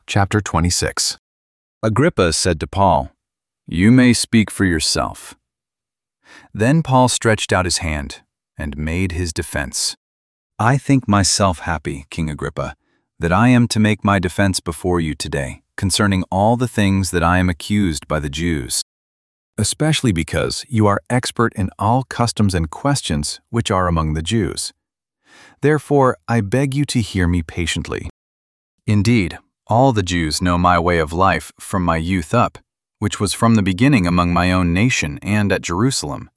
Chapter 26. Agrippa said to Paul, "You may speak for yourself." Then Paul stretched out his hand and made his defense. "I think myself happy, King Agrippa, that I am to make my defense before you today concerning all the things that I am accused by the Jews, especially because you are expert in all customs and questions which are among the Jews. Therefore, I beg you to hear me patiently. Indeed, all the Jews know my way of life from my youth up, which was from the beginning among my own nation and at Jerusalem,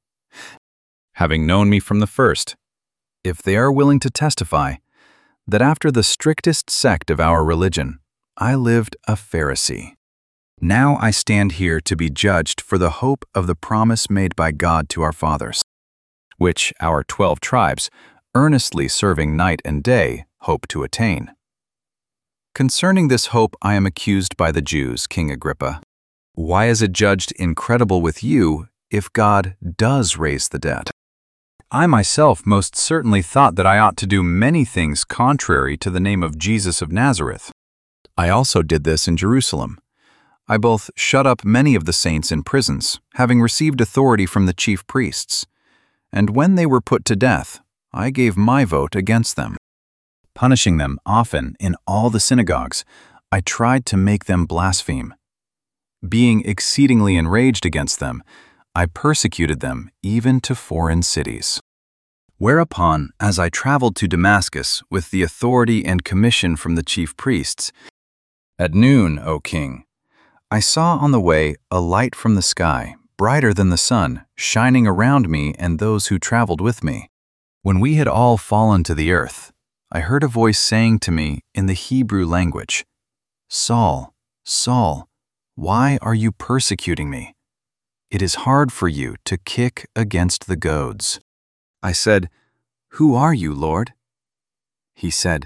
having known me from the first, if they are willing to testify that after the strictest sect of our religion, I lived a Pharisee. Now I stand here to be judged for the hope of the promise made by God to our fathers, which our 12 tribes, earnestly serving night and day, hope to attain. Concerning this hope I am accused by the Jews, King Agrippa. Why is it judged incredible with you if God does raise the dead? I myself most certainly thought that I ought to do many things contrary to the name of Jesus of Nazareth. I also did this in Jerusalem. I both shut up many of the saints in prisons, having received authority from the chief priests, and when they were put to death, I gave my vote against them. Punishing them often in all the synagogues, I tried to make them blaspheme. Being exceedingly enraged against them, I persecuted them even to foreign cities. Whereupon, as I traveled to Damascus with the authority and commission from the chief priests, at noon, O king, I saw on the way a light from the sky, brighter than the sun, shining around me and those who traveled with me. When we had all fallen to the earth, I heard a voice saying to me in the Hebrew language, "Saul, Saul, why are you persecuting me? It is hard for you to kick against the goads." I said, "Who are you, Lord?" He said,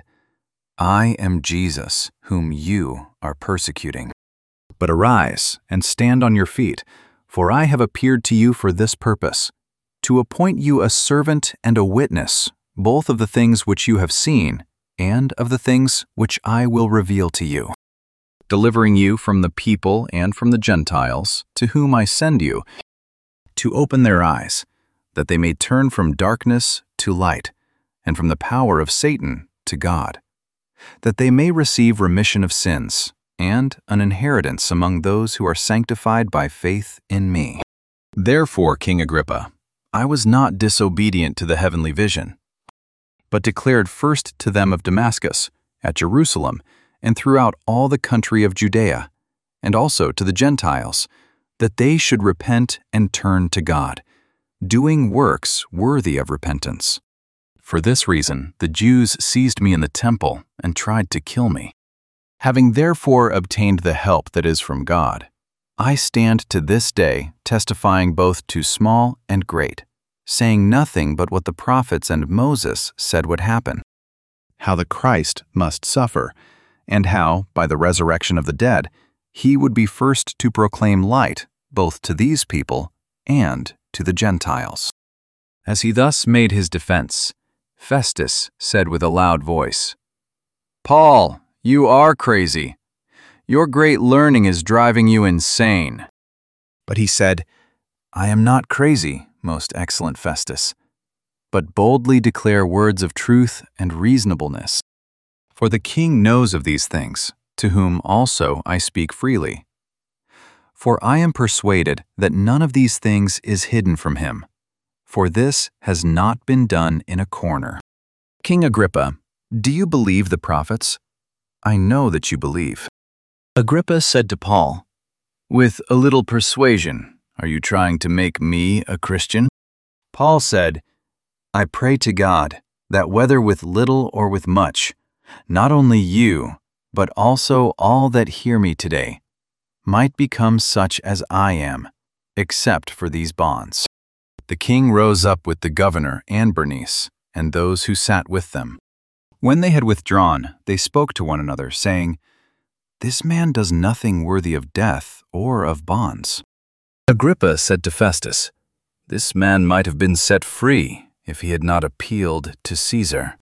"I am Jesus, whom you are persecuting. But arise and stand on your feet, for I have appeared to you for this purpose, to appoint you a servant and a witness, both of the things which you have seen and of the things which I will reveal to you, delivering you from the people and from the Gentiles, to whom I send you, to open their eyes, that they may turn from darkness to light, and from the power of Satan to God, that they may receive remission of sins and an inheritance among those who are sanctified by faith in me." Therefore, King Agrippa, I was not disobedient to the heavenly vision, but declared first to them of Damascus, at Jerusalem, and throughout all the country of Judea, and also to the Gentiles, that they should repent and turn to God, doing works worthy of repentance. For this reason, the Jews seized me in the temple and tried to kill me. Having therefore obtained the help that is from God, I stand to this day testifying both to small and great, saying nothing but what the prophets and Moses said would happen, how the Christ must suffer, and how, by the resurrection of the dead, he would be first to proclaim light both to these people and to the Gentiles. As he thus made his defense, Festus said with a loud voice, "Paul, you are crazy. Your great learning is driving you insane." But he said, "I am not crazy, most excellent Festus, but boldly declare words of truth and reasonableness. For the king knows of these things, to whom also I speak freely. For I am persuaded that none of these things is hidden from him, for this has not been done in a corner." King Agrippa, do you believe the prophets? I know that you believe. Agrippa said to Paul, "With a little persuasion, are you trying to make me a Christian?" Paul said, "I pray to God that whether with little or with much, not only you, but also all that hear me today, might become such as I am, except for these bonds." The king rose up with the governor and Bernice, and those who sat with them. When they had withdrawn, they spoke to one another, saying, "This man does nothing worthy of death or of bonds." Agrippa said to Festus, "This man might have been set free if he had not appealed to Caesar."